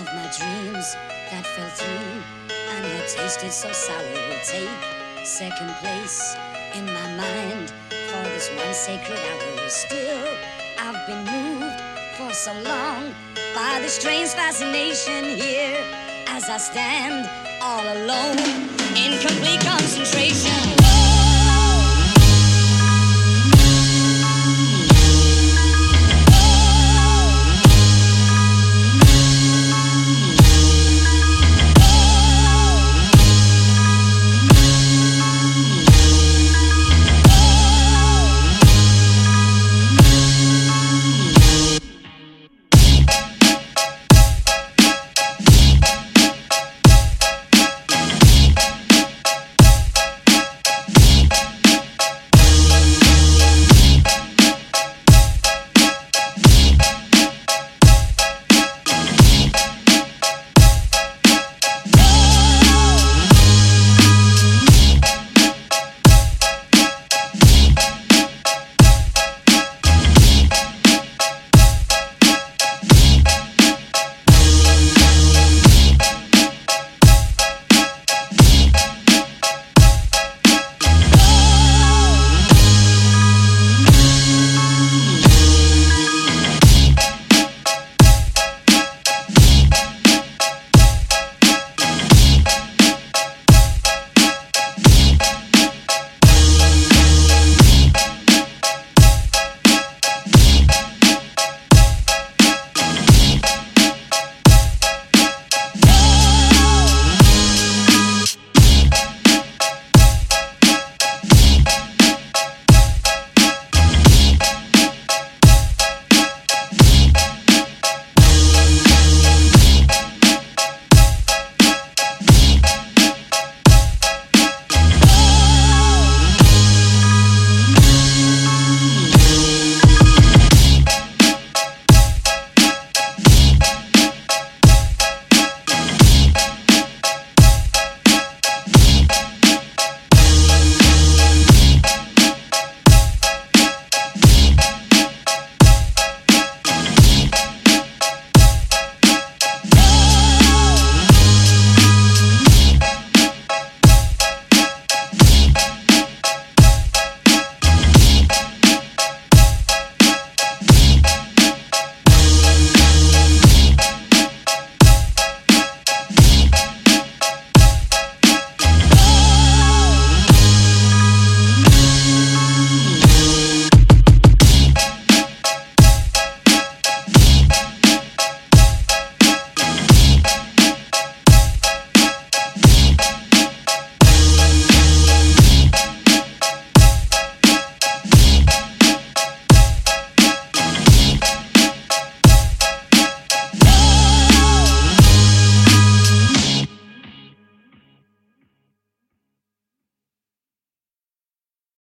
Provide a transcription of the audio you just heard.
my dreams that fell through and had tasted so sour will take second place in my mind for this one sacred hour. Still, I've been moved for so long by this strange fascination here as I stand all alone in complete concentration.